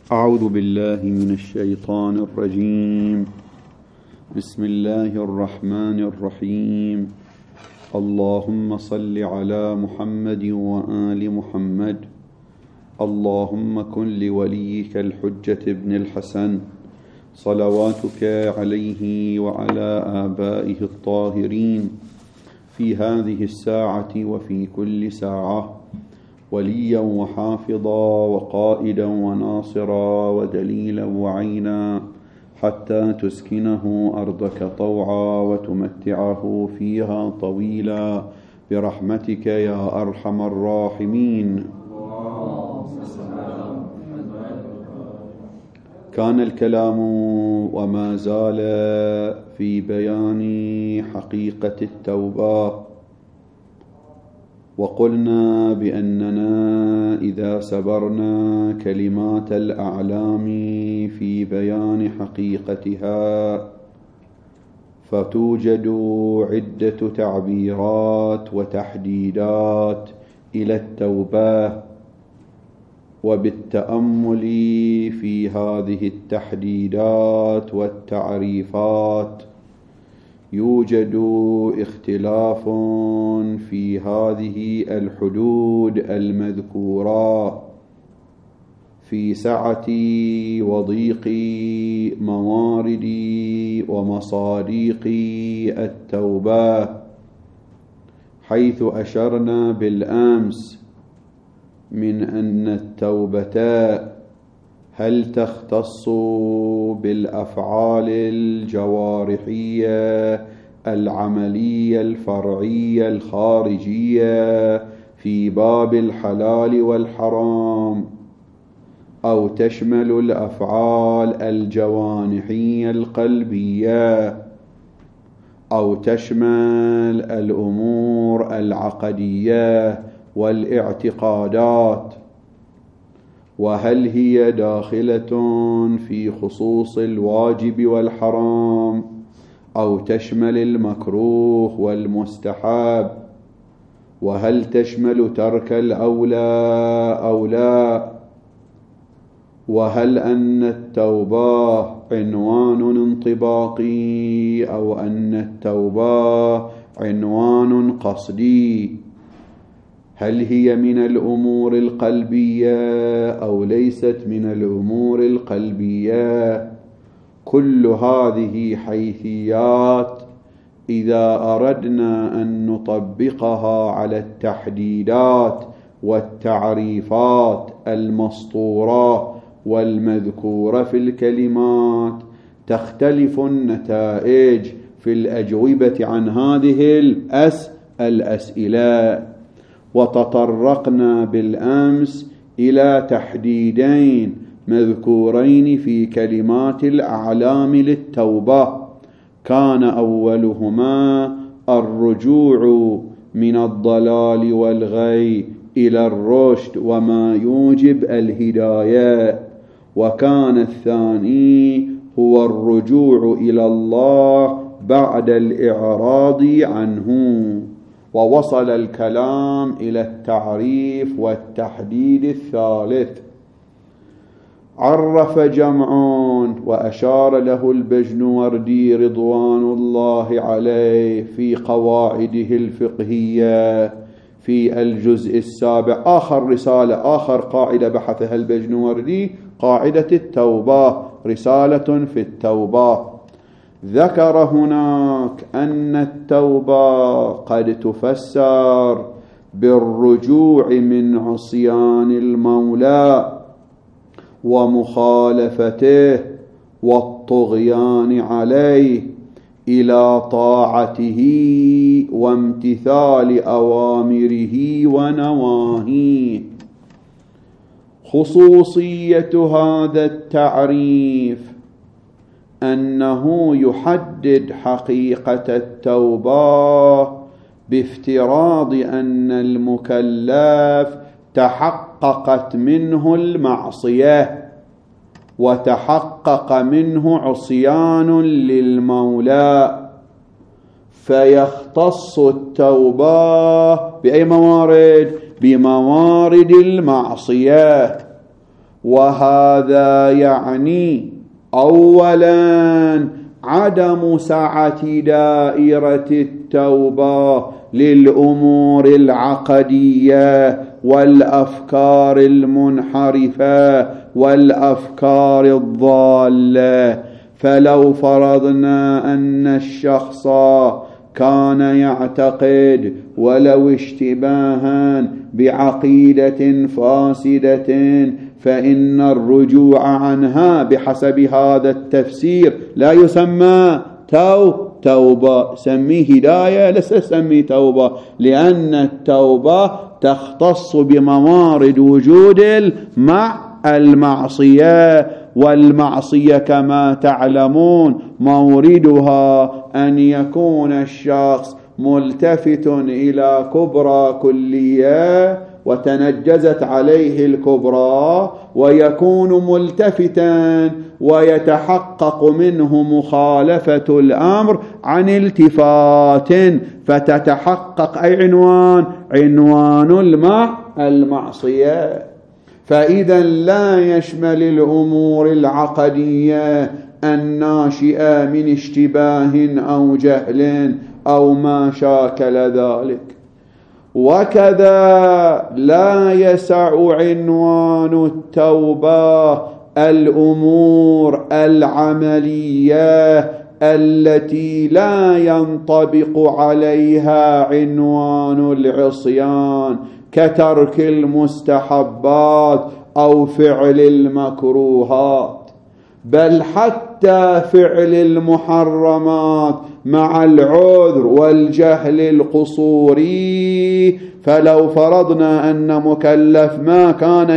أعوذ بالله من الشيطان الرجيم. بسم الله الرحمن الرحيم. اللهم صل على محمد وآل محمد. اللهم كن لوليك الحجة ابن الحسن صلواتك عليه وعلى آبائه الطاهرين في هذه الساعة وفي كل ساعة وليا وحافظا وقائدا وناصرا ودليلا وعينا حتى تسكنه أرضك طوعا وتمتعه فيها طويلا برحمتك يا أرحم الراحمين. كان الكلام وما زال في بيان حقيقة التوبة، وقلنا بأننا إذا سبرنا كلمات الأعلام في بيان حقيقتها فتوجد عدة تعبيرات وتحديدات إلى التوبة، وبالتأمل في هذه التحديدات والتعريفات يوجد اختلاف في هذه الحدود المذكورة في سعة وضيق موارد ومصادق التوبة، حيث أشرنا بالأمس من أن التوبة هل تختص بالأفعال الجوارحية العملية الفرعية الخارجية في باب الحلال والحرام، أو تشمل الأفعال الجوانحية القلبية، أو تشمل الأمور العقدية والاعتقادات، وهل هي داخلة في خصوص الواجب والحرام أو تشمل المكروه والمستحب، وهل تشمل ترك الأولى أو لا، وهل أن التوبة عنوان انطباقي أو أن التوبة عنوان قصدي، هل هي من الأمور القلبية أو ليست من الأمور القلبية. كل هذه حيثيات إذا أردنا أن نطبقها على التحديدات والتعريفات المسطورة والمذكورة في الكلمات تختلف النتائج في الأجوبة عن هذه الأسئلة. وتطرقنا بالأمس إلى تحديدين مذكورين في كلمات الأعلام للتوبة، كان أولهما الرجوع من الضلال والغي إلى الرشد وما يوجب الهداية، وكان الثاني هو الرجوع إلى الله بعد الإعراض عنه. ووصل الكلام إلى التعريف والتحديد الثالث. عرف جمع وأشار له البجنوردي رضوان الله عليه في قواعده الفقهية في الجزء السابع، آخر رسالة، آخر قاعدة بحثها البجنوردي، قاعدة التوبة، رسالة في التوبة. ذكر هناك أن التوبة قد تفسر بالرجوع من عصيان المولى ومخالفته والطغيان عليه إلى طاعته وامتثال أوامره ونواهيه. خصوصية هذا التعريف أنه يحدد حقيقة التوبة بافتراض أن المكلف تحققت منه المعصية وتحقق منه عصيان للمولى، فيختص التوبة بأي موارد؟ بموارد المعصية. وهذا يعني أولا عدم سعة دائرة التوبة للأمور العقدية والأفكار المنحرفة والأفكار الضالة. فلو فرضنا أن الشخص كان يعتقد ولو اشتباها بعقيدة فاسدة، فإن الرجوع عنها بحسب هذا التفسير لا يسمى توبة، سميه هداية، لست سميه توبة، لأن التوبة تختص بموارد وجود المعصية، والمعصية كما تعلمون موردها أن يكون الشخص ملتفت إلى كبرى كلية وتنجزت عليه الكبرى، ويكون ملتفتا ويتحقق منه مخالفة الأمر عن التفات، فتتحقق أي عنوان المعصية. فإذا لا يشمل الأمور العقدية الناشئة من اشتباه أو جهل أو ما شاكل ذلك. وكذا لا يسع عنوان التوبة الأمور العملية التي لا ينطبق عليها عنوان العصيان، كترك المستحبات أو فعل المكروهات، بل حتى فعل المحرمات مع العذر والجهل القصوري. فلو فرضنا أن مكلف ما كان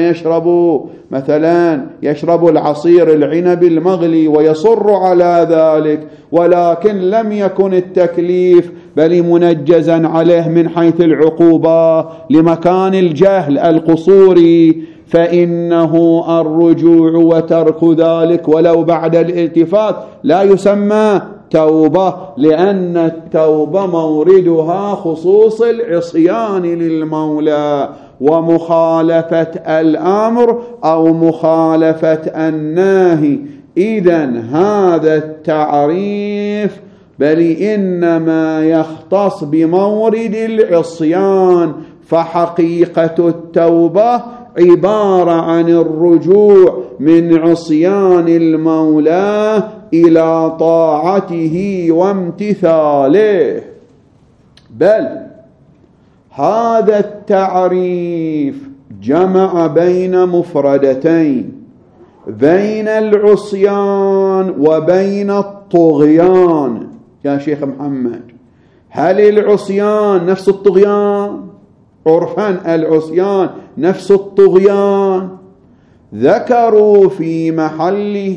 يشرب العصير العنب المغلي ويصر على ذلك، ولكن لم يكن التكليف بل منجزا عليه من حيث العقوبة لمكان الجهل القصوري، فإنه الرجوع وترك ذلك ولو بعد الالتفات لا يسمى توبة، لأن التوبة موردها خصوص العصيان للمولى ومخالفة الأمر أو مخالفة الناهي. إذن هذا التعريف بل إنما يختص بمورد العصيان، فحقيقة التوبة عبارة عن الرجوع من عصيان المولى إلى طاعته وامتثاله. بل هذا التعريف جمع بين مفردتين، بين العصيان وبين الطغيان. يا شيخ محمد، هل العصيان نفس الطغيان؟ عرفا العصيان نفس الطغيان. ذكروا في محله،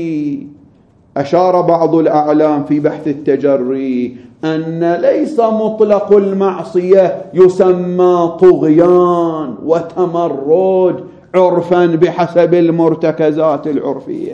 أشار بعض الأعلام في بحث التجري أن ليس مطلق المعصية يسمى طغيان وتمرد عرفا بحسب المرتكزات العرفية.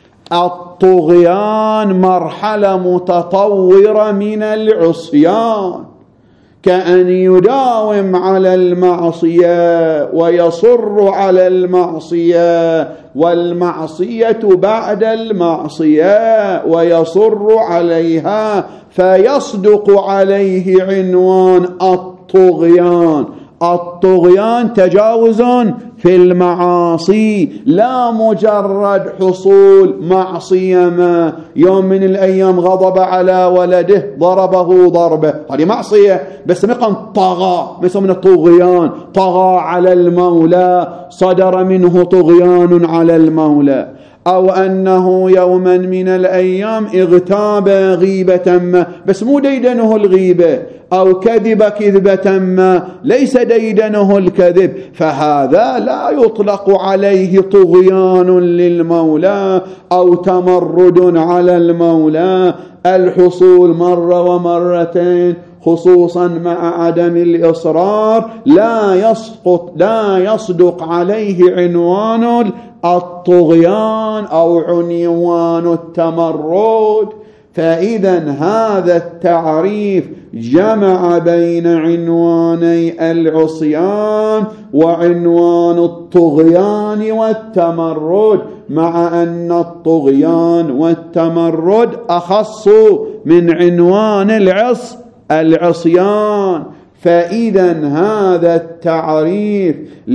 الطغيان مرحلة متطورة من العصيان، كأن يداوم على المعصية ويصر على المعصية، والمعصية بعد المعصية ويصر عليها، فيصدق عليه عنوان الطغيان. الطغيان تجاوز في المعاصي، لا مجرد حصول معصية ما يوم من الأيام غضب على ولده ضربه ضربة، هذه معصية بس مقام طغى، مثل من الطغيان، طغى على المولى، صدر منه طغيان على المولى. أو أنه يوما من الأيام اغتاب غيبة ما بس مو ديدنه الغيبة، أو كذب كذبة ما ليس ديدنه الكذب، فهذا لا يطلق عليه طغيان للمولى أو تمرد على المولى. الحصول مرة ومرتين خصوصا مع عدم الإصرار لا يصدق عليه عنوان الطغيان أو عنوان التمرد. فإذا هذا التعريف جمع بين عنواني العصيان وعنوان الطغيان والتمرد، مع أن الطغيان والتمرد أخص من عنوان العصيان. فإذا هذا التعريف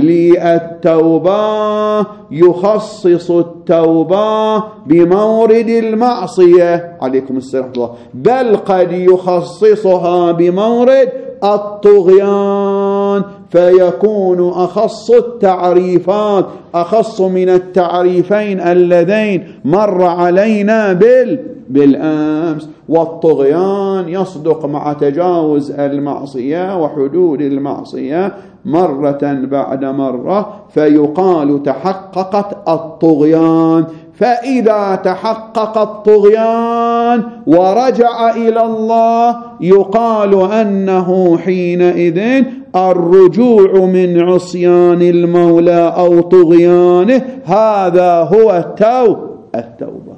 للتوبة يخصص التوبة بمورد المعصية عليكم السلام الله، بل قد يخصصها بمورد الطغيان، فيكون أخص التعريفات أخص من التعريفين اللذين مر علينا بالأمس. والطغيان يصدق مع تجاوز المعصية وحدود المعصية مرة بعد مرة، فيقال تحققت الطغيان. فإذا تحقق الطغيان ورجع إلى الله يقال أنه حينئذ الرجوع من عصيان المولى أو طغيانه هذا هو التوبة.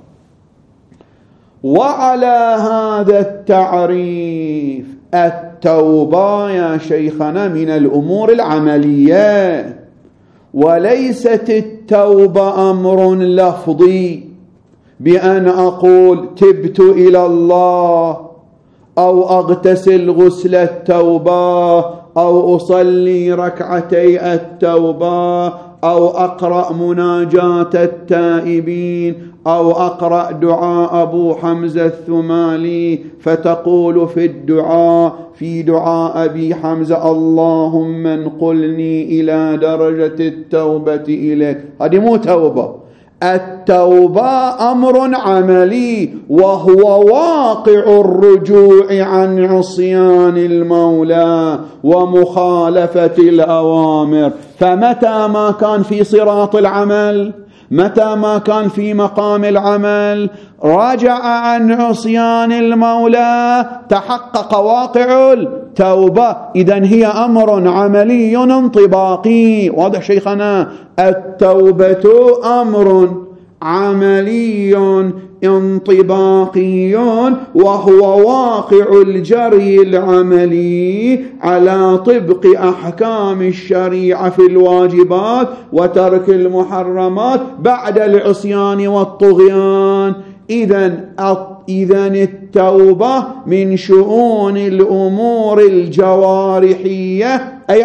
وعلى هذا التعريف التوبة يا شيخنا من الأمور العملية، وليست التوبة أمر لفظي بأن أقول تبت إلى الله أو أغتسل غسل التوبة أو أصلي ركعتي التوبة أو أقرأ مناجاة التائبين أو أقرأ دعاء أبو حمزة الثمالي فتقول في دعاء أبي حمزة اللهم انقلني إلى درجة التوبة إليك. هذه مو توبة. التوبة أمر عملي وهو واقع الرجوع عن عصيان المولى ومخالفة الأوامر. فمتى ما كان في صراط العمل، متى ما كان في مقام العمل رجع عن عصيان المولى تحقق واقع التوبة. إذن هي أمر عملي انطباقي. واضح شيخنا؟ التوبة أمر عملي انطباقي وهو واقع الجري العملي على طبق أحكام الشريعة في الواجبات وترك المحرمات بعد العصيان والطغيان. إذن التوبة من شؤون الأمور الجوارحية أي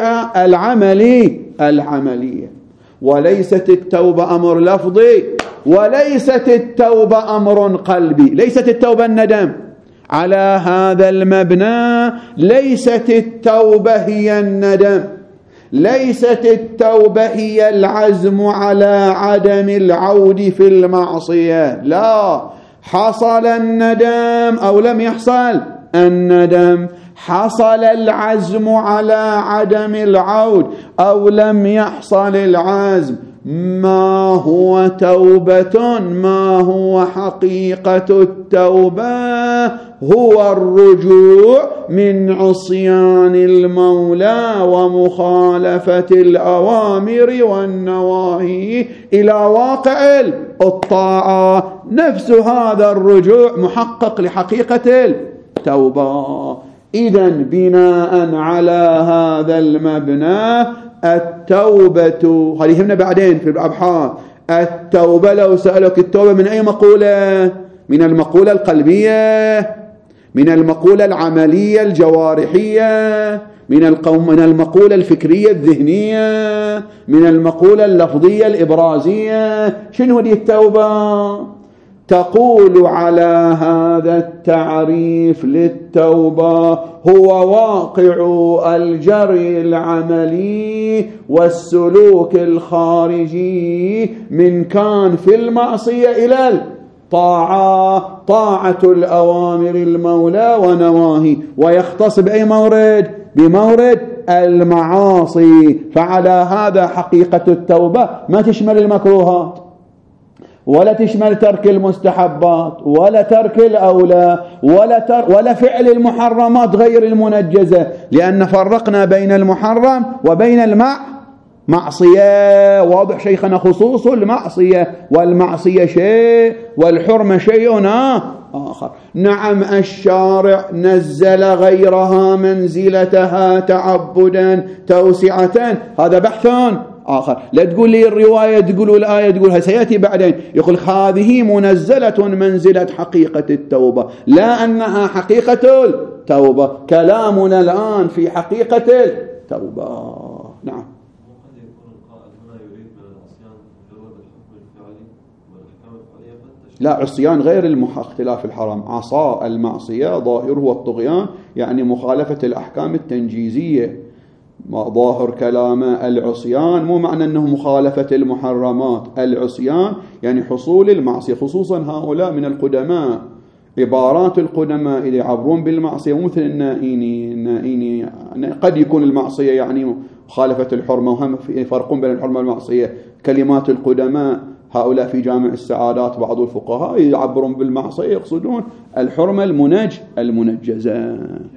العملية، وليست التوبة أمر لفظي، وليست التوبة أمر قلبي. ليست التوبة الندم. على هذا المبنى ليست التوبة هي الندم، ليست التوبة هي العزم على عدم العود في المعصية. لا، حصل الندم أو لم يحصل الندم، حصل العزم على عدم العود أو لم يحصل العزم، ما هو توبة؟ ما هو حقيقة التوبة؟ هو الرجوع من عصيان المولى ومخالفة الأوامر والنواهي إلى واقع الطاعة. نفس هذا الرجوع محقق لحقيقة التوبة. إذن بناء على هذا المبنى التوبة، هذه يهمنا بعدين في الأبحاث. التوبة لو سألك التوبة من أي مقولة؟ من المقولة القلبية، من المقولة العملية الجوارحية، من المقولة الفكرية الذهنية، من المقولة اللفظية الإبرازية. شنو دي التوبة؟ تقول على هذا التعريف للتوبة هو واقع الجري العملي والسلوك الخارجي من كان في المعصية إلى الطاعة، طاعة الأوامر المولى ونواهي، ويختص بأي مورد؟ بمورد المعاصي. فعلى هذا حقيقة التوبة ما تشمل المكروهات ولا تشمل ترك المستحبات ولا ترك الأولى ولا فعل المحرمات غير المنجزة، لأن فرقنا بين المحرم وبين المعصية. واضح شيخنا؟ خصوص المعصية، والمعصية شيء والحرمة شيء آخر. نعم الشارع نزل غيرها منزلتها تعبدا توسعة، هذا بحث آخر. لا تقول لي الرواية تقول الآية تقولها، سيأتي بعدين يقول هذه منزلة منزلة حقيقة التوبة، لا أنها حقيقة التوبة. كلامنا الآن في حقيقة التوبة. نعم. قد يكون القائل هنا يريد من العصيان مجرد الحكم الفعلي والأحكام الفعلية. لا، عصيان غير اختلاف الحرام. عصا المعصية ظاهره الطغيان، يعني مخالفة الأحكام التنجيزية. ما ظاهر كلام العصيان مو معنى أنه مخالفة المحرمات. العصيان يعني حصول المعصية، خصوصا هؤلاء من القدماء. عبارات القدماء إذا يعبرون بالمعصية مو مثل النائيني قد يكون المعصية يعني مخالفة الحرمة، وهم يفرقون بين الحرمة والمعصية. كلمات القدماء هؤلاء في جامع السعادات بعض الفقهاء يعبرون بالمعصية يقصدون الحرمة المنجزة.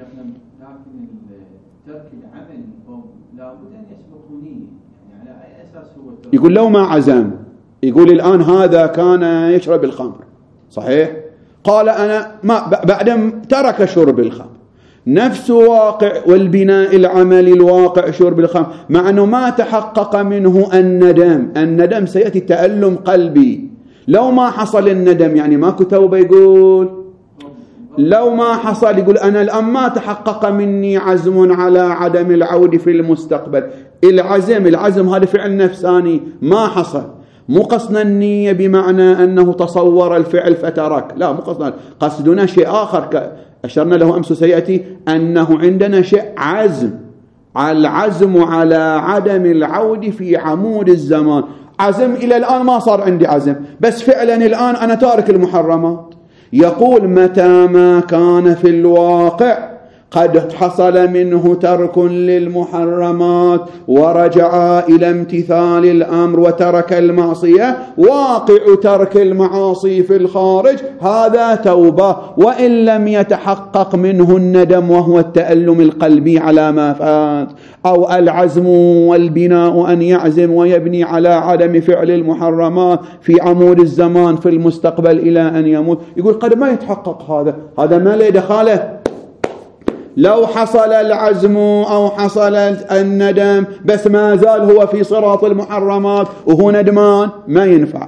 يقول لو ما عزم، يقول الآن هذا كان يشرب الخمر صحيح، قال أنا ما بعدما ترك شرب الخمر، نفس واقع والبناء العملي الواقع شرب الخمر، مع أنه ما تحقق منه الندم سيأتي تألم قلبي. لو ما حصل الندم يعني ماكو توبة. يقول لو ما حصل، يقول أنا الآن ما تحقق مني عزم على عدم العود في المستقبل. العزم هذا فعل نفساني ما حصل، مو قصدنا النية بمعنى أنه تصور الفعل فترك، لا مو قصدنا، قصدنا شيء آخر أشرنا له أمس سيأتي أنه عندنا شيء عزم، العزم على عدم العود في عمود الزمان. عزم إلى الآن ما صار عندي عزم، بس فعلا الآن أنا تارك المحرمات. يقول متى ما كان في الواقع قد حصل منه ترك للمحرمات ورجع إلى امتثال الأمر وترك المعصية، واقع ترك المعاصي في الخارج هذا توبة، وإن لم يتحقق منه الندم وهو التألم القلبي على ما فات، أو العزم والبناء أن يعزم ويبني على عدم فعل المحرمات في عمود الزمان في المستقبل إلى أن يموت. يقول قد ما يتحقق هذا ما له دخاله. لو حصل العزم أو حصل الندم بس ما زال هو في صراط المحرمات وهو ندمان ما ينفع.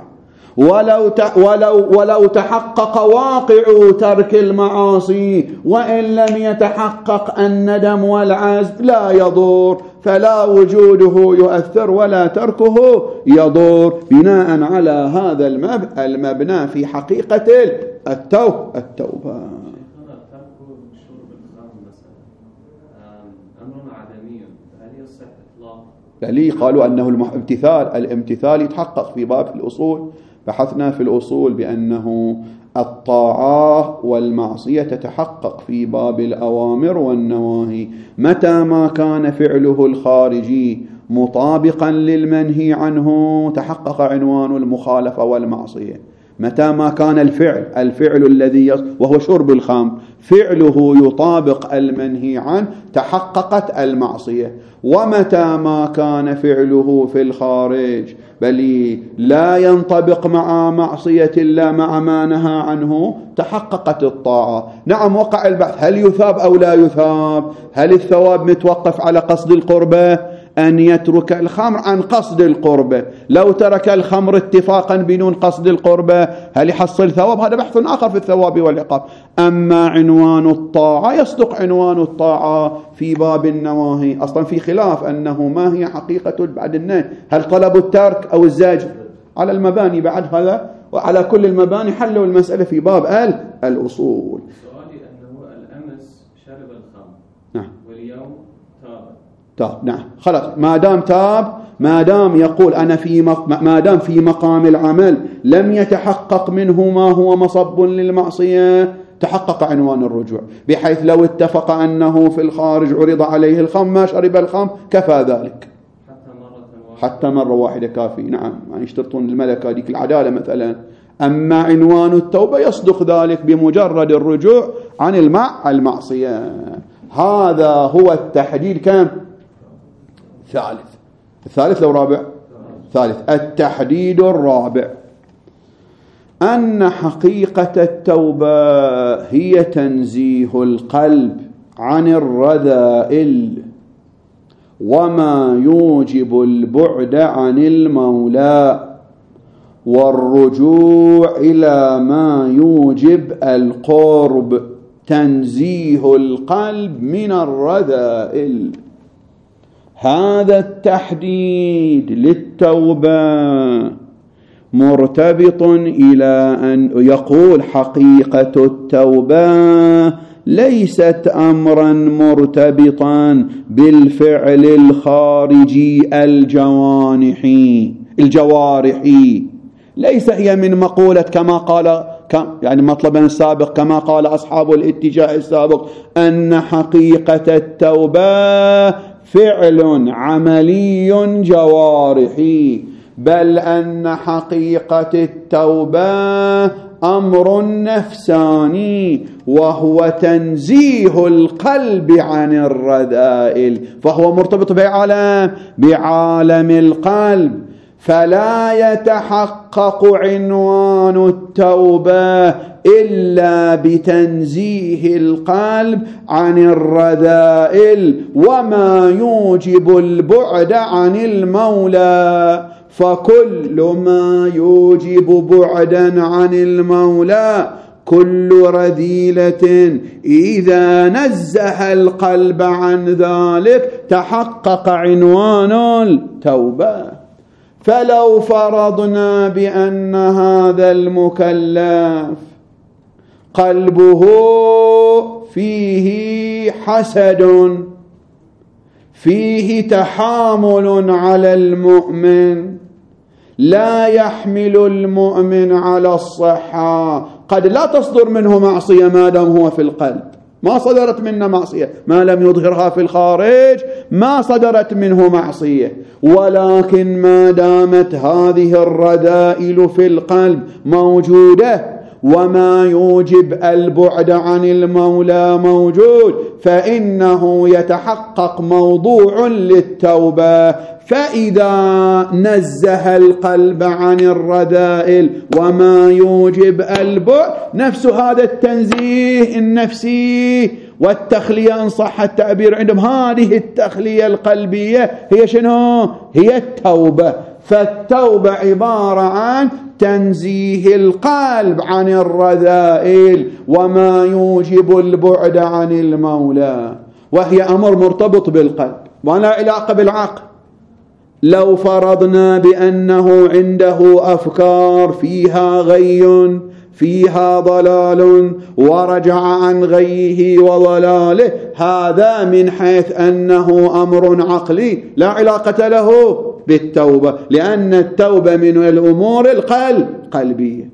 ولو تحقق واقع ترك المعاصي وإن لم يتحقق الندم والعزم لا يضر، فلا وجوده يؤثر ولا تركه يضر، بناء على هذا المبنى في حقيقة التوبة. لي قالوا أنه الامتثال يتحقق في باب الأصول. بحثنا في الأصول بأنه الطاعة والمعصية تتحقق في باب الأوامر والنواهي متى ما كان فعله الخارجي مطابقا للمنهي عنه تحقق عنوان المخالفة والمعصية. متى ما كان الفعل الذي وهو شرب الخمر فعله يطابق المنهي عنه تحققت المعصية. ومتى ما كان فعله في الخارج بل لا ينطبق مع معصية الله مع ما نهى عنه تحققت الطاعة. نعم وقع البحث هل يثاب أو لا يثاب؟ هل الثواب متوقف على قصد القربة أن يترك الخمر عن قصد القربة؟ لو ترك الخمر اتفاقا بدون قصد القربة هل يحصل ثواب؟ هذا بحث آخر في الثواب والعقاب. أما عنوان الطاعة يصدق عنوان الطاعة في باب النواهي. أصلا في خلاف أنه ما هي حقيقة بعد النهي، هل طلب الترك أو الزجر؟ على المباني بعد هذا وعلى كل المباني حلوا المسألة في باب الأصول. سؤالي أنه الأمس شرب الخمر نعم واليوم تاب. نعم خلاص ما دام تاب، ما دام يقول أنا ما دام في مقام العمل لم يتحقق منه ما هو مصب للمعصية تحقق عنوان الرجوع، بحيث لو اتفق أنه في الخارج عرض عليه الخمر ما شرب الخمر كفى ذلك حتى مرة واحدة كافي. نعم يعني يشترطون الملكة ديك العدالة مثلا. أما عنوان التوبة يصدق ذلك بمجرد الرجوع عن المعصية. هذا هو التحديد. كم؟ الثالث لو رابع؟ ثالث. التحديد الرابع أن حقيقة التوبة هي تنزيه القلب عن الرذائل وما يوجب البعد عن المولى والرجوع إلى ما يوجب القرب، تنزيه القلب من الرذائل. هذا التحديد للتوبة مرتبط إلى أن يقول حقيقة التوبة ليست أمرا مرتبطا بالفعل الخارجي الجوارحي، ليس هي من مقولة كما قال يعني مطلبا السابق كما قال أصحاب الاتجاه السابق أن حقيقة التوبة فعل عملي جوارحي، بل أن حقيقة التوبة أمر نفساني وهو تنزيه القلب عن الرذائل، فهو مرتبط بعالم القلب. فلا يتحقق عنوان التوبة إلا بتنزيه القلب عن الرذائل وما يوجب البعد عن المولى، فكل ما يوجب بعدا عن المولى كل رذيلة إذا نزه القلب عن ذلك تحقق عنوان التوبة. فلو فرضنا بأن هذا المكلف قلبه فيه حسد، فيه تحامل على المؤمن، لا يحمل المؤمن على الصحة، قد لا تصدر منه معصية ما دام هو في القلب، ما صدرت منه معصية ما لم يظهرها في الخارج، ما صدرت منه معصية، ولكن ما دامت هذه الرذائل في القلب موجودة وما يوجب البعد عن المولى موجود، فإنه يتحقق موضوع للتوبة. فإذا نزه القلب عن الرذائل وما يوجب البعد، نفس هذا التنزيه النفسي والتخلية إن صح التعبير عندهم، هذه التخلية القلبية هي شنو؟ هي التوبة. فالتوبة عبارة عن تنزيه القلب عن الرذائل وما يوجب البعد عن المولى، وهي أمر مرتبط بالقلب ولا علاقة بالعقل. لو فرضنا بأنه عنده أفكار فيها غي فيها ضلال ورجع عن غيه وضلاله، هذا من حيث أنه أمر عقلي لا علاقة له بالتوبة، لأن التوبة من الأمور القلبية.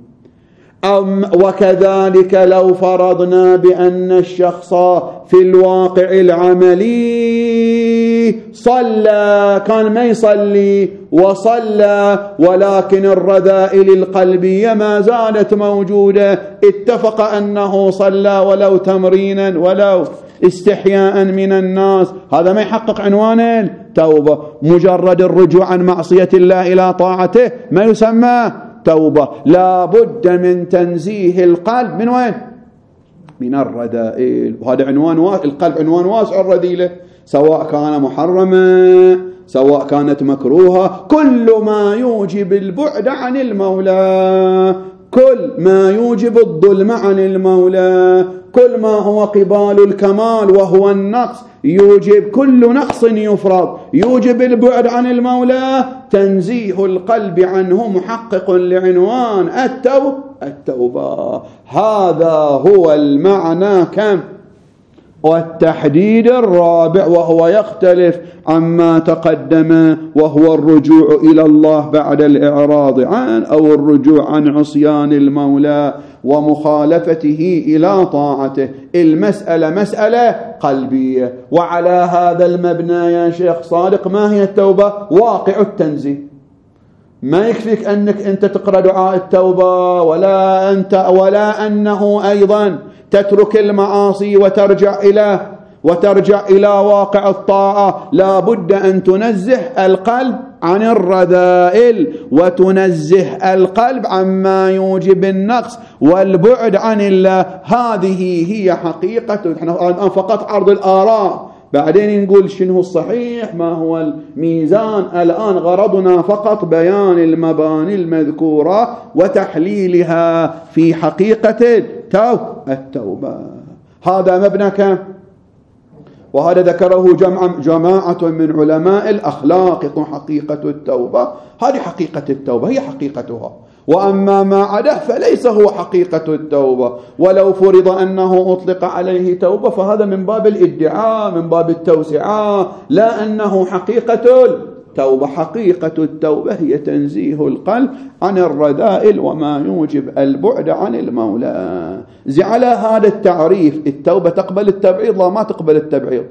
وكذلك لو فرضنا بأن الشخص في الواقع العملي صلى، كان ما يصلي وصلى ولكن الرذائل القلبية ما زالت موجودة، اتفق أنه صلى ولو تمرينا ولو استحياء من الناس، هذا ما يحقق عنوان التوبة. مجرد الرجوع عن معصية الله إلى طاعته ما يسمى توبة، لا بد من تنزيه القلب من وين؟ من الرذائل. وهذا عنوان القلب عنوان واسع الرذيلة، سواء كان محرما سواء كانت مكروهة، كل ما يوجب البعد عن المولى، كل ما يوجب الظلم عن المولى، كل ما هو قبال الكمال وهو النقص، يوجب كل نقص يفرض يوجب البعد عن المولى، تنزيه القلب عنه محقق لعنوان التوبة. هذا هو المعنى كم والتحديد الرابع، وهو يختلف عما تقدم، وهو الرجوع إلى الله بعد الإعراض عن أو الرجوع عن عصيان المولى ومخالفته إلى طاعته. المسألة مسألة قلبية، وعلى هذا المبنى يا شيخ صادق ما هي التوبة؟ واقع التنزيه. ما يكفيك أنك أنت تقرأ دعاء التوبة ولا أنه أيضا تترك المعاصي وترجع إلى وترجع إلى واقع الطاعة، لا بد أن تنزه القلب عن الرذائل وتنزه القلب عما يوجب النقص والبعد عن الله. هذه هي حقيقة. احنا الآن فقط عرض الآراء، بعدين نقول شنو الصحيح، ما هو الميزان. الآن غرضنا فقط بيان المباني المذكورة وتحليلها في حقيقة التوبة. هذا مبنى كم؟ وهذا ذكره جماعة من علماء الأخلاق. يكون حقيقة التوبة، هذه حقيقة التوبة، هي حقيقتها. وأما ما عداه فليس هو حقيقة التوبة. ولو فرض أنه أطلق عليه توبة فهذا من باب الادعاء، من باب التوسعة، لا أنه حقيقة التوبة. حقيقة التوبة هي تنزيه القلب عن الرذائل وما يوجب البعد عن المولى. على هذا التعريف التوبة تقبل التبعيض؟ لا، ما تقبل التبعيض.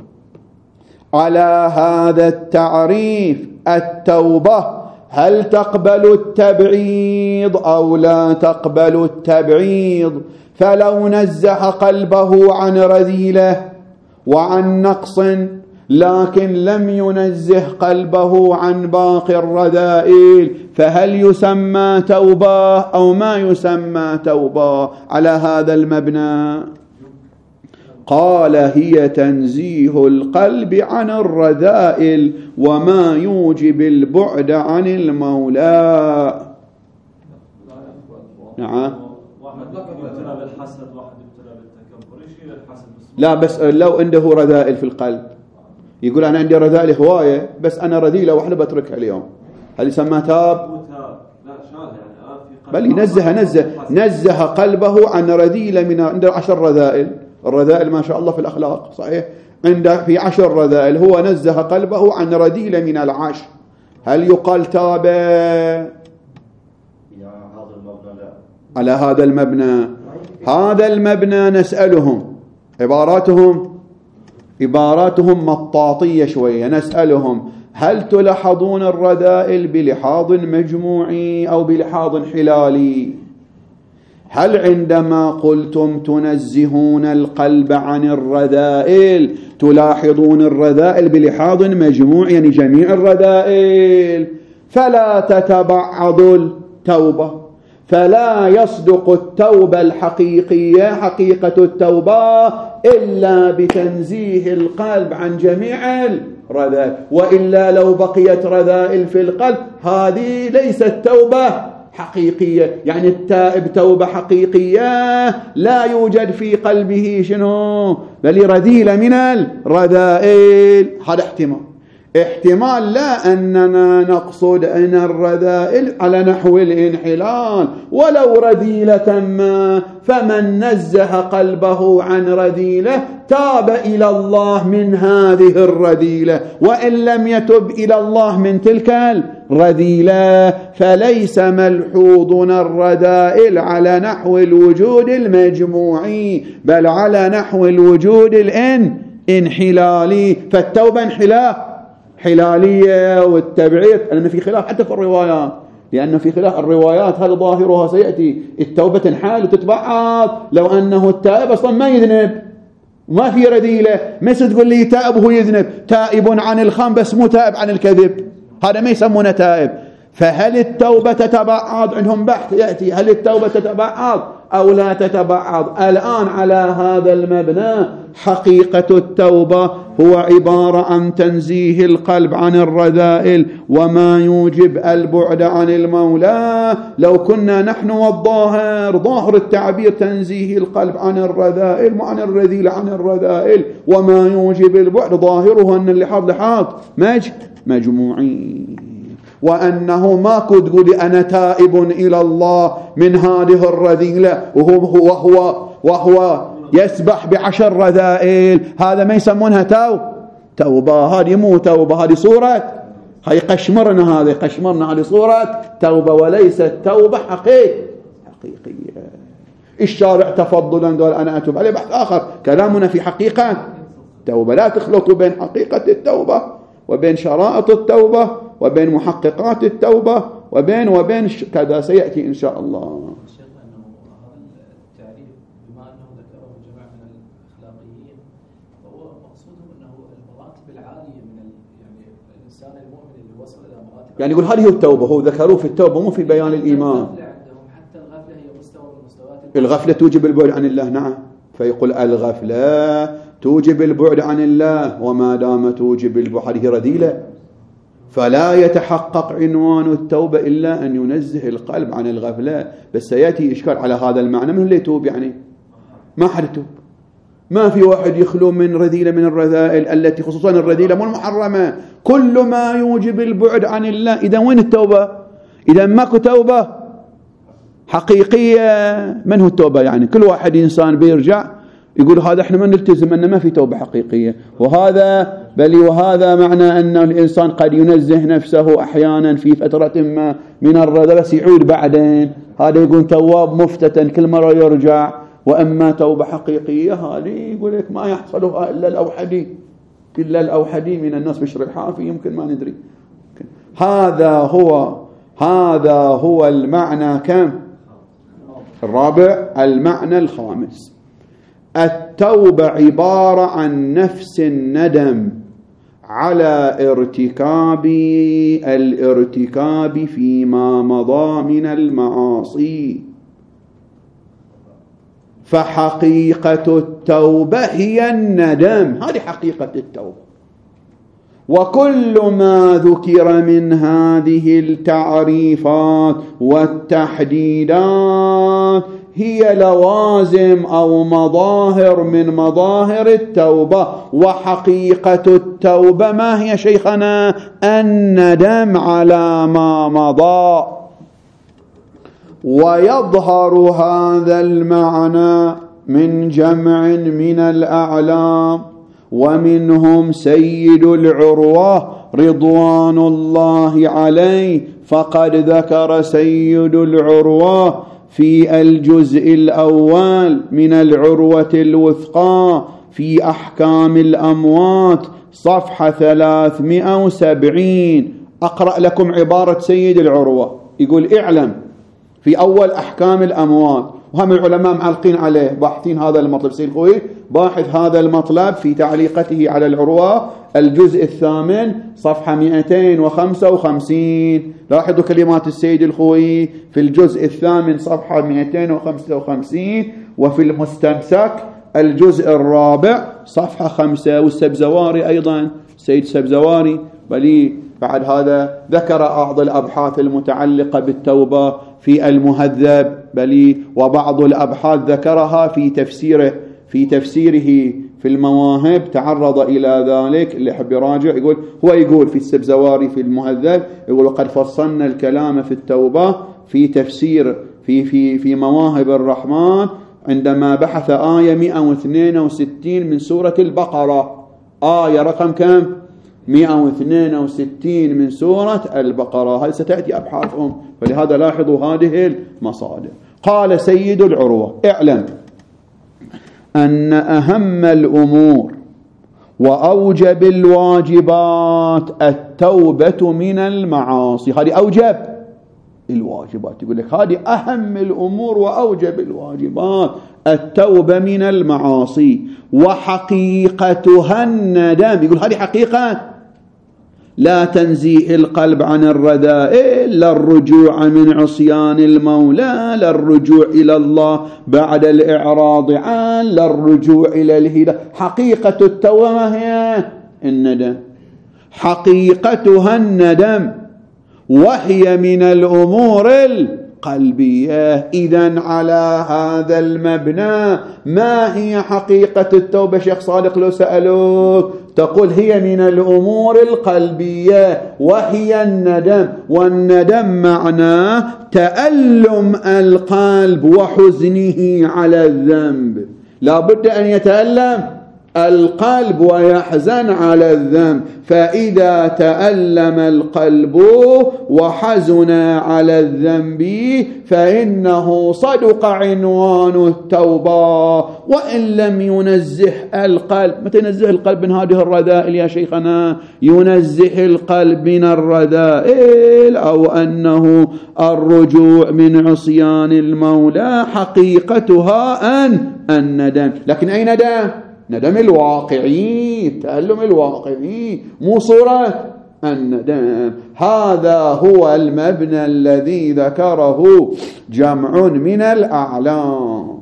على هذا التعريف التوبة هل تقبل التبعيض أو لا تقبل التبعيض؟ فلو نزه قلبه عن رذيلة وعن نقص لكن لم ينزه قلبه عن باقي الرذائل فهل يسمى توبة أو ما يسمى توبة؟ على هذا المبنى قال هي تنزيه القلب عن الرذائل وما يوجب البعد عن المولى. نعم. واحد يبتلى بالحسد، واحد يبتلى بالتكبر، يشيل الحسد. لا، بس لو عنده رذائل في القلب، يقول أنا عندي رذائل هواية بس أنا رذيلة واحدة بتركها اليوم، هل يسمى تاب؟ بل نزه قلبه عن رذيلة من عنده 10 رذائل. الرذائل ما شاء الله في الأخلاق صحيح، عنده في 10 رذائل، هو نزه قلبه عن رذيلة من 10، هل يقال تاب؟ على هذا المبنى. هذا المبنى نسألهم، عباراتهم مطاطية شوية، نسألهم هل تلاحظون الرذائل بلحاظ مجموعي أو بلحاظ حلالي؟ هل عندما قلتم تنزهون القلب عن الرذائل تلاحظون الرذائل بلحاظ مجموعي يعني جميع الرذائل؟ فلا تتبعض التوبة، فلا يصدق التوبة الحقيقية حقيقة التوبة إلا بتنزيه القلب عن جميع الرذائل، وإلا لو بقيت رذائل في القلب هذه ليست توبة حقيقية. يعني التائب توبة حقيقية لا يوجد في قلبه شنو؟ بل رذيلة من الرذائل. هذا احتمال لا أننا نقصد أن الرذائل على نحو الانحلال ولو رذيلة ما، فمن نزه قلبه عن رذيلة تاب إلى الله من هذه الرذيلة، وإن لم يتب إلى الله من تلك الرذيلة فليس ملحوظنا الرذائل على نحو الوجود المجموعي بل على نحو الوجود الانحلالي. فالتوبة حلالية والتبعيض لأن في خلاف حتى في الروايات، لأن في خلاف الروايات هل ظاهرها سيأتي التوبة تنحال وتتبعض لو أنه التائب أصلا ما يذنب وما في رذيلة، مثل تقول لي تائب هو يذنب، تائب عن الخمر بس مو تائب عن الكذب، هذا ما يسمونه تائب. فهل التوبة تتبعض؟ عندهم بحث يأتي هل التوبة تتبعض أو لا تتبعض. الآن على هذا المبنى حقيقة التوبة هو عبارة عن تنزيه القلب عن الرذائل وما يوجب البعد عن المولى. لو كنا نحن والظاهر ظاهر التعبير تنزيه القلب عن الرذائل وعن الرذيل عن الرذائل وما يوجب البعد، ظاهره أن اللحاظ مجموعي، وأنه ما كنت تقول أنا تائب إلى الله من هذه الرذيلة وهو يسبح ب10 رذائل، هذا ما يسمونها توبة. هذه مو توبة، هذه صورة، هذه قشمرنا، هذه صورة توبة وليست توبة حقيقية. الشارع تفضلا قال أنا أتوب عليه، بحث آخر، كلامنا في حقيقة توبة. لا تخلطوا بين حقيقة التوبة وبين شرائط التوبة وبين محققات التوبة وبين كذا سيأتي إن شاء الله. شيخ أنه هذا التعريف بما أنه ذكره جماعة من الأخلاقيين فهو يعني يقول هذه هي التوبة، هو ذكروه في التوبة مو في بيان الإيمان. حتى الغفلة هي مستوى من مستويات الغفلة توجب البعد عن الله، نعم. فيقول الغفلة توجب البعد عن الله، وما دام توجب البعد هذه رذيلة، فلا يتحقق عنوان التوبة إلا أن ينزه القلب عن الغفلة. بس سيأتي إشكال على هذا المعنى، من اللي يتوب يعني؟ ما حد يتوب، ما في واحد يخلو من رذيلة من الرذائل التي خصوصا الرذيلة مو المحرمة، كل ما يوجب البعد عن الله. إذا وين التوبة؟ إذا ماكو توبة حقيقية، من هو التوبة يعني؟ كل واحد إنسان بيرجع يقول هذا احنا ما نلتزم أن ما في توبة حقيقية، وهذا وهذا معنى أن الإنسان قد ينزه نفسه أحيانا في فترة ما من الرذى بس يعود بعدين، هذا يقول تواب مفتتن كل مرة يرجع. وأما توبة حقيقية هذه يقول لك ما يحصلها إلا الأوحدي من الناس، بشر الحافي يمكن ما ندري. هذا هو المعنى كم؟ الرابع. المعنى الخامس، التوبة عبارة عن نفس الندم على الارتكاب فيما مضى من المعاصي، فحقيقة التوبة هي الندم، هذه حقيقة التوبة. وكل ما ذكر من هذه التعريفات والتحديدات هي لوازم أو مظاهر من مظاهر التوبة. وحقيقة التوبة ما هي شيخنا؟ الندم على ما مضى. ويظهر هذا المعنى من جمع من الأعلام، ومنهم سيد العروة رضوان الله عليه، فقد ذكر سيد العروة في الجزء الأول من العروة الوثقى في أحكام الأموات صفحة 370. أقرأ لكم عبارة سيد العروة، يقول اعلم في أول أحكام الأموات، وهم العلماء معلقين عليه باحثين هذا المطلب. سيد الخوي باحث هذا المطلب في تعليقته على العروة الجزء الثامن صفحة 255. لاحظوا كلمات السيد الخوي في الجزء الثامن صفحة 255، وفي المستمسك الجزء الرابع صفحة 5. والسبزواري أيضا سيد سبزواري بل بعد هذا ذكر بعض الأبحاث المتعلقة بالتوبة في المهذب بل وبعض الأبحاث ذكرها في تفسيره في المواهب، تعرض إلى ذلك. اللي يحب يراجع يقول في السبزواري في المهذب، يقول وقد فصلنا الكلام في التوبة في تفسير في مواهب الرحمن عندما بحث آية 162 من سورة البقرة، آية رقم كم؟ 162 من سورة البقرة. هذه ستأتي أبحاثهم، فلهذا لاحظوا هذه المصادر. قال سيد العروة اعلم أن أهم الأمور وأوجب الواجبات التوبة من المعاصي. هذه أوجب الواجبات، يقول لك هذه أهم الأمور وأوجب الواجبات التوبة من المعاصي، وحقيقتها الندم. يقول هذه حقيقة لا تنزيه القلب عن الرذائل، لا الرجوع من عصيان المولى، لا الرجوع إلى الله بعد الإعراض عنه، لا الرجوع إلى الهدى. حقيقة التوبة ما هي؟ الندم. حقيقتها الندم، وهي من الأمور القلبية. إذن على هذا المبنى ما هي حقيقة التوبة شيخ صادق؟ لو سألوك تقول هي من الأمور القلبية وهي الندم. والندم معناه تألم القلب وحزنه على الذنب. لا بد أن يتألم القلب ويحزن على الذنب. فإذا تألم القلب وحزن على الذنب فإنه صدق عنوان التوبة. وإن لم ينزه القلب، متى ينزه القلب من هذه الرذائل يا شيخنا؟ ينزه القلب من الرذائل أو أنه الرجوع من عصيان المولى حقيقتها الندم. لكن أي ندم؟ ندم الواقعي، التألم الواقعي، مو صورة الندم. هذا هو المبنى الذي ذكره جمع من الأعلام.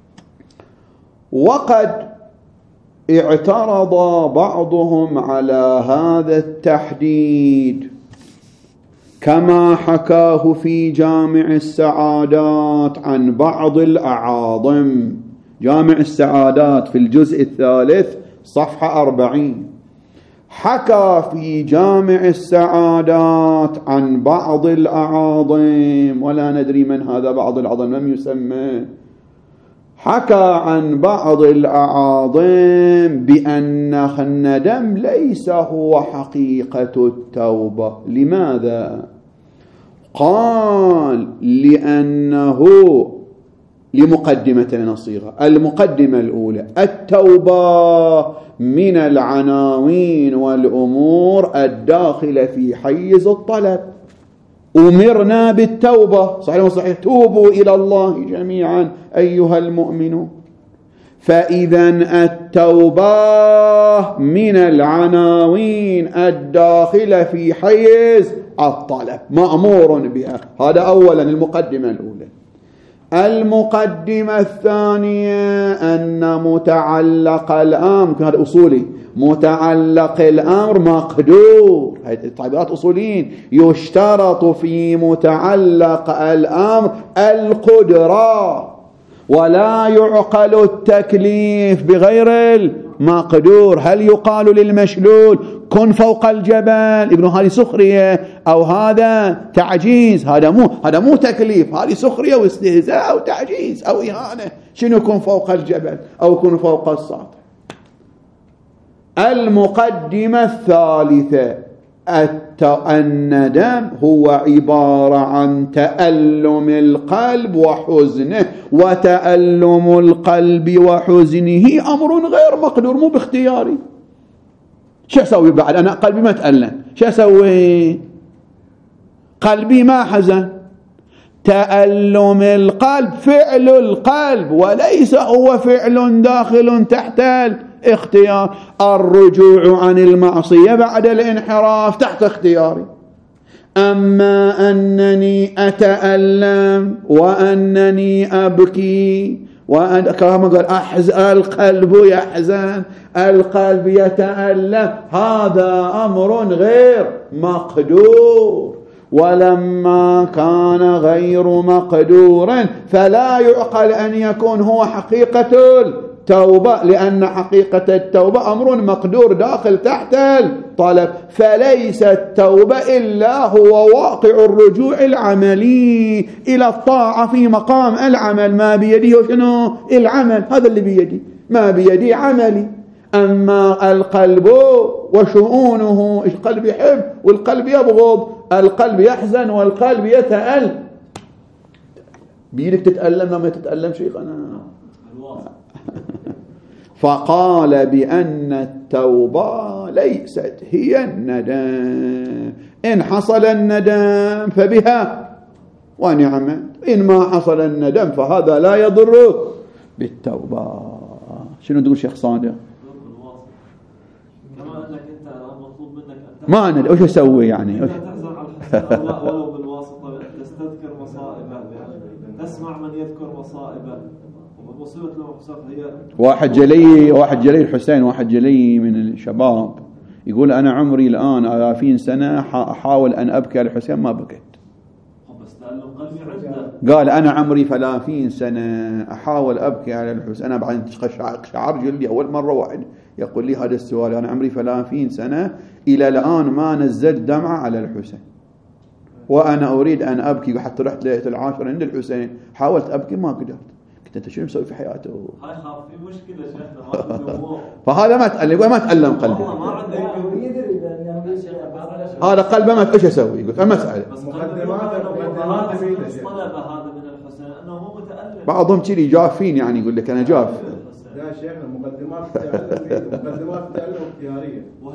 وقد اعترض بعضهم على هذا التحديد كما حكاه في جامع السعادات عن بعض الأعاظم. جامع السعادات في الجزء الثالث صفحة 40 حكى في جامع السعادات عن بعض الأعاظم، ولا ندري من هذا بعض الأعاظم، لم يسمى. حكى عن بعض الأعاظم بأن الندم ليس هو حقيقة التوبة. لماذا؟ قال لأنه لمقدمة الصيغة. المقدمة الأولى: التوبة من العناوين والأمور الداخلة في حيز الطلب. أمرنا بالتوبة، صحيح وصحيح، توبوا إلى الله جميعا أيها المؤمنون. فإذا التوبة من العناوين الداخلة في حيز الطلب مأمور بها. هذا أولا المقدمة الأولى. المقدمة الثانية أن متعلق الأمر، هذا أصولي، متعلق الأمر مقدور. هذه تعبيرات أصوليين. يشترط في متعلق الأمر القدرة، ولا يعقل التكليف بغير المقدور. هل يقال للمشلول كن فوق الجبل؟ ابن هذه سخرية أو هذا تعجيز؟ هذا مو تكليف، هذه سخرية واستهزاء أو تعجيز أو إهانة. شنو كن فوق الجبل أو كن فوق السطح؟ المقدمة الثالثة: الندم هو عبارة عن تألم القلب وحزنه، وتألم القلب وحزنه أمر غير مقدور، مو باختياري. شو أسوي بعد؟ أنا قلبي ما تألم، شو أسوي؟ قلبي ما حزن. تألم القلب فعل القلب وليس هو فعل داخل تحت الاختيار. الرجوع عن المعصية بعد الانحراف تحت اختياري. أما أنني أتألم وأنني أبكي كما قال القلب يحزن، القلب يتألم، هذا أمر غير مقدور. ولما كان غير مقدور فلا يعقل أن يكون هو حقيقة التوبة، لأن حقيقة التوبة أمر مقدور داخل تحت الطلب. فليس التوبة إلا هو واقع الرجوع العملي إلى الطاعة في مقام العمل. ما بيدي وشنو العمل، هذا اللي بيدي، ما بيدي عملي. أما القلب وشؤونه، القلب يحب والقلب يبغض، القلب يحزن والقلب يتألم. بيدك تتألم لما تتألم شيخنا. فقال بأن التوبة ليست هي الندم. إن حصل الندم فبها ونعمت، إن ما حصل الندم فهذا لا يضر بالتوبة. شنو تقول شيخ صادق؟ كما أنك أنت مطلوب منك أن ما أنا وش أسوي يعني؟ تحزن على الحسنات ولو بالواسطة، تستذكر مصائبه، تسمع من يذكر مصائبه. ومصيبة المحسوب هي واحد جلي الحسين، واحد جلي من الشباب، يقول أنا عمري الآن 30 سنة أحاول أن أبكي على الحسين ما بكيت. بس تألم قلبي عدة. قال أنا عمري 30 سنة أحاول أبكي على الحسين. أنا بعد شعر جلدي أول مرة واحد يقول لي هذا السؤال. أنا عمري 30 سنة إلى الآن ما نزلت دمعة على الحسين، وأنا أريد أن أبكي. حتى رحت ليلة العاشر عند الحسين حاولت أبكي ما قدرت. قلت أنت شو مسوي في حياته؟ هاي خاف في مشكلة شيخنا. فهذا ما تألم، ما تألم قلبي. ما عنده هذا قلبه ما ايش اسوي؟ يقول فمسألة. بس مقدمات الطلبة هذا من الحسين انه هو متألم. بعضهم كذي جافين، يعني يقول لك انا جاف. لا شيخنا مقدمات التألم اختيارية،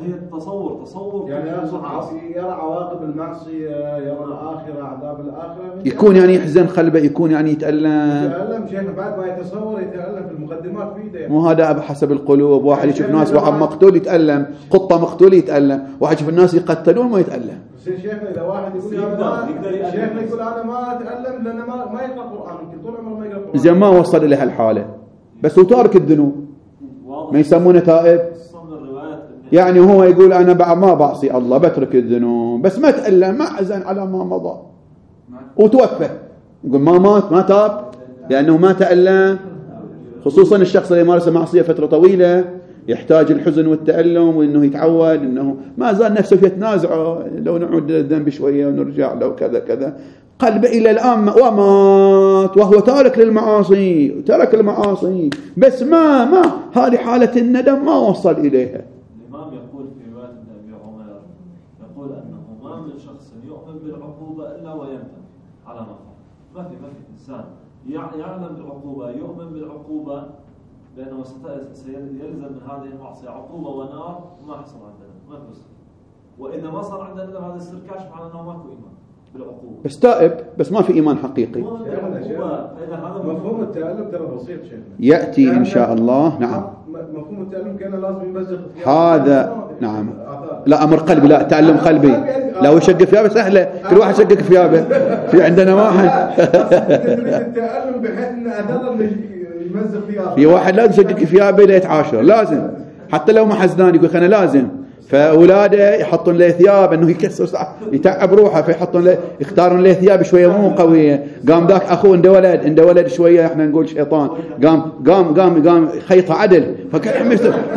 هي تصور يعني يرى عواقب المعصية، يرى الآخرة، عذاب الآخرة، يكون يعني يحزن قلبه، يكون يعني يتألم شيخ بعد ما يتصور يتألم في المقدمات في يده. مو هذا حسب القلوب. واحد يشوف ناس واحد مقتول يتألم، قطة مقتول يتألم، واحد يشوف الناس يقتلون ما يتألم. شيخنا إذا واحد يقول شيخنا يقول أنا ما أتألم لأن ما يقرأ قرآن، يمكن طول عمره ما يقرأ قرآن. زين ما وصل إلى هالحالة، بس هو تارك الذنوب ما يسمونه تائب. يعني هو يقول أنا ما بعصي الله، بترك الذنوب، بس ما تألم، ما حزن على ما مضى وتوفى. يقول ما مات، ما تاب، لأنه ما تألم. خصوصا الشخص اللي مارس معصية فترة طويلة يحتاج الحزن والتألم، وإنه يتعود إنه ما زال نفسه يتنازعه، لو نعود للذنب شوية ونرجع له كذا كذا. قلب إلى الآن ومات وهو تارك للمعاصي، ترك المعاصي، بس ما هذه حالة الندم ما وصل إليها. الإمام يقول في رواية أبي عمر يقول أنه ما من شخص يؤمن بالعقوبة إلا ويندم على ما فعل. ما في إنسان يعلم بالعقوبة، يؤمن بالعقوبة بأنه سيلزم من هذه المعصية عقوبة ونار، وما حصل عندنا، ما في. وإذا ما صار عندنا هذا السر كاشف على أنه ماكو إيمان بالعقوبة، بس تائب، بس ما في إيمان حقيقي. مفهوم التألم ترى بسيط شيخنا، يأتي إن شاء الله. نعم مفهوم التألم كان لازم يمزق هذا. نعم لا أمر قلبي، لا تألم قلبي. لو يشق ثيابه سهلة، كل واحد يشق ثيابه. في عندنا واحد التألم بحيث إن أثر يمزق ثيابه. في واحد لازم يشق ثيابه ليتعاشر، لازم حتى لو ما حزنان يقول أنا لازم. فأولاده يحطون له ثياب انه يكسر يتعب روحه، فيحطون له يختارون له ثياب شويه مو قويه. قام ذاك اخوه عنده ولد شويه احنا نقول شيطان، قام خيطه عدل، فكان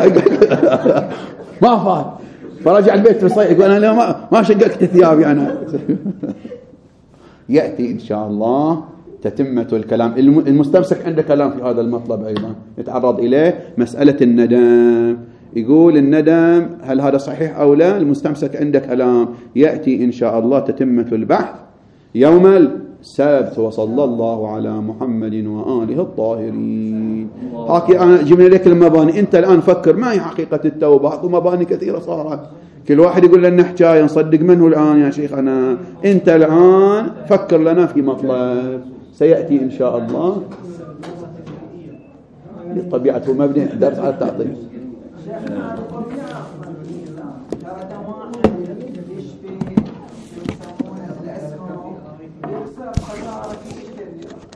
ما فات، فرجع البيت في الصيف يقول انا ما شققت ثيابي انا. ياتي ان شاء الله تتمه الكلام. المستمسك عنده كلام في هذا المطلب ايضا يتعرض اليه، مساله الندم. يقول الندم هل هذا صحيح أو لا؟ المستمسك عنده كلام. يأتي إن شاء الله تتمة البحث يوم السبت. وصلى الله على محمد وآله الطاهرين. هاكي أنا جبنا لك المباني. أنت الآن فكر ما هي حقيقة التوبة. أكو مباني كثيرة صارت، كل واحد يقول لنا حكاية نصدق منه الآن يا شيخ. أنت الآن فكر لنا في مطلب سيأتي إن شاء الله. طبيعته مبني درس على التعطيل.